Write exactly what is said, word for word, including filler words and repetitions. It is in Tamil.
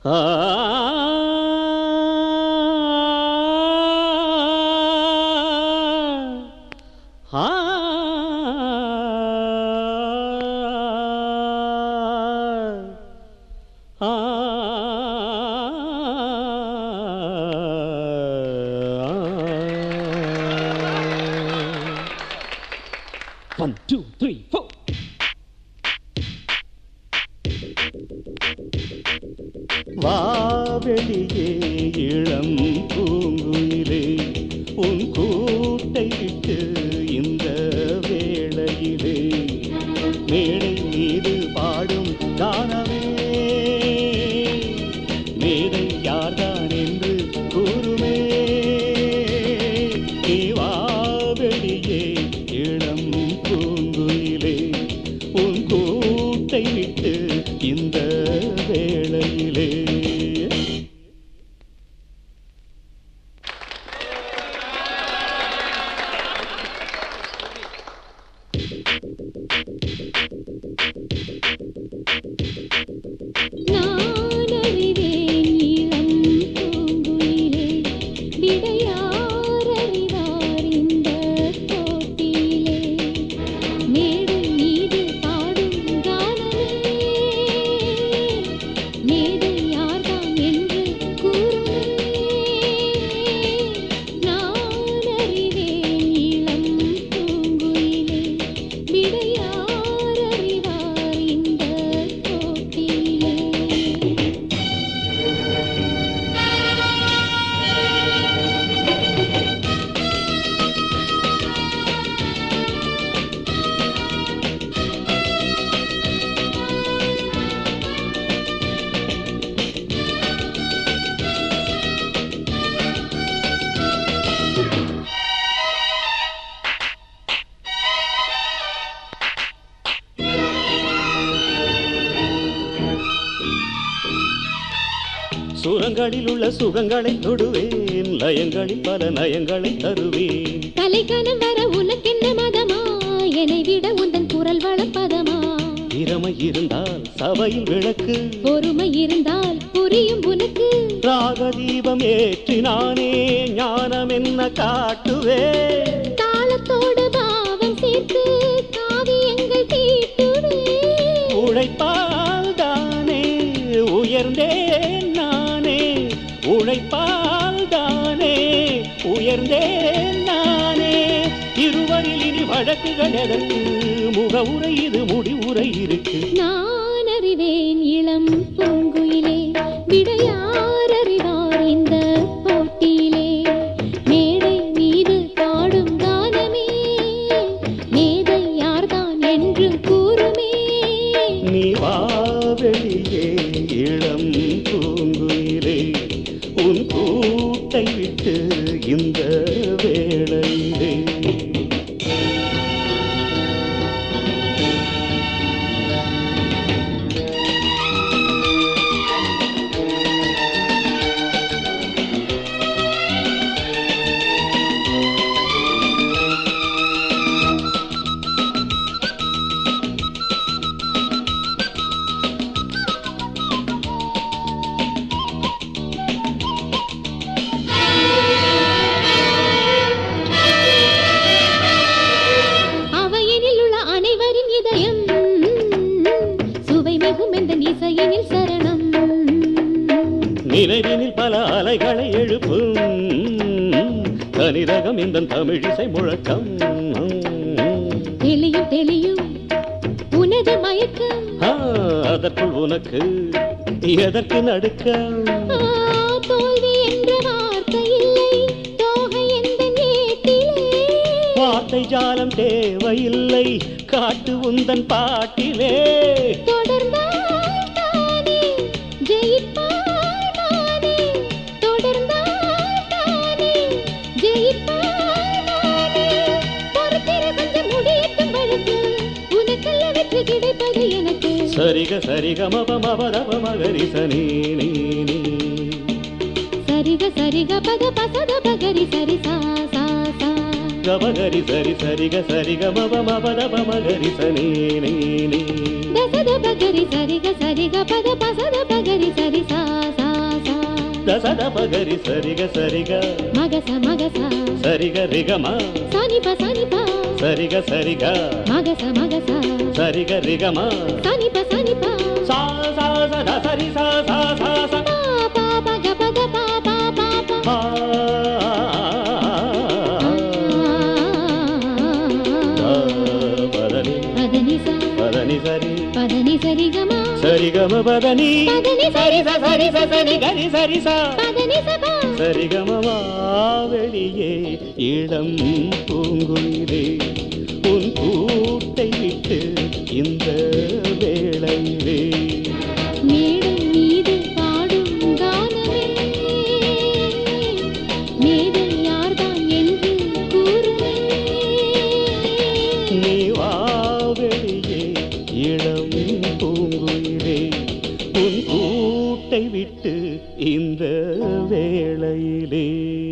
One, two, three, four. வாவெளியே இளம் பூங்குயிலே உன் கூட்டை விட்டு இந்த வேளையிலே மேடை மீது பாடும் கானமே மேடை யார்தான் என்று கூறுமே நீ வாவெளியே இளம் பூங்குயிலே உன் கூட்டை விட்டு இந்த வேளையிலே சுரங்களில் உள்ள சுகங்களை தொடுவேன் லயங்களில் பல நயங்களை தருவேன் கலைக்கணம் வர உனக்கென்ன மதமா என்னை விட உந்தன் குரல் வளப்பதமா திறமை இருந்தால் சபையில் விளக்கு பொறுமை இருந்தால் புரியும் உனக்கு ராக தீபம் ஏற்றினானே ஞானம் என்ன காட்டுவேன் தாளத்தோடு பாவம் சேர்த்து காவியங்கள் தீட்டுவே உழைப்பால் தானே உயர்ந்தேன் நானே உழைப்பால் தானே உயர்ந்தேன் நானே இருவரில் இனி வழக்குகள் எதற்கு முகவுரை இது முடிவுரை இருக்கு நான் அறிவேன் இளம் பூங்குயிலே விடையார் அறிவார் இந்த போட்டியிலே மேடை மீது பாடும் கானமே மேதை யார்தான் என்று கூறுமே நீ வாவெளியே இளம் பூங்குயிலே உன் கூட்டை விட்டு இந்த வேளையிலே நினைவினில் பல அலைகளை எழுப்பும் தனிரகம் இந்த தமிழிசை முழக்கம் தெளியும் தெளியும் உனது மயக்கம் அதற்குள் உனக்கு எதற்கு நடுக்கம் தோல்வி என்ற வார்த்தை இல்லை தோகை எந்த நேத்திலே வார்த்தை ஜாலம் தேவையில்லை காட்டு உந்தன் பாட்டிலே தொடர்ந்தால் தானே ஜெயிப்பாய் நானே தொடர்ந்தால் தானே ஜெயிப்பாய் நானே பொறுத்திர கொஞ்சம் முடியட்டும் வழக்கு உனக்கல்ல வெற்றி கிடைப்பது எனக்கு சரிக சரிக மப மபதப மகரி சனி நீ நீ சரிக சரிக பத பசத பகரி சரி சா சா சா கபகரி சரி சரிக சரிக மப மபதப மகரி சனி நீ நீ தசத பகரி சரிக சரிக பத பசத பகரி சரி சா சா சத பகரி சரிக சரிக மகச மகச சரிக ரிகமா சனிப சனிப சரிக சரிக மகச மகச சரிக ரிகமா சனிப சனிப சா சா சத சரி சா சா சா சா பா பா ப க ப த பா பா பா பா ஆ பதனி பதனி ச பதனி சரி பதனி சரி க மா சரி கம பதனி பதனி சரி ச சரி ச சரி கரி சரி சா பதனி ச பா சரி கமவா வெளியே இளம் பூங்குயிலே உன் கூட்டை விட்டு இந்த வேளையிலே மேடை மீது பாடும் கானமே மேடை யார்தான் என்று கூறுமே நீ வா வெளியே இளம் பூங்குயிலே உன் கூட்டை விட்டு இந்த வேளையிலே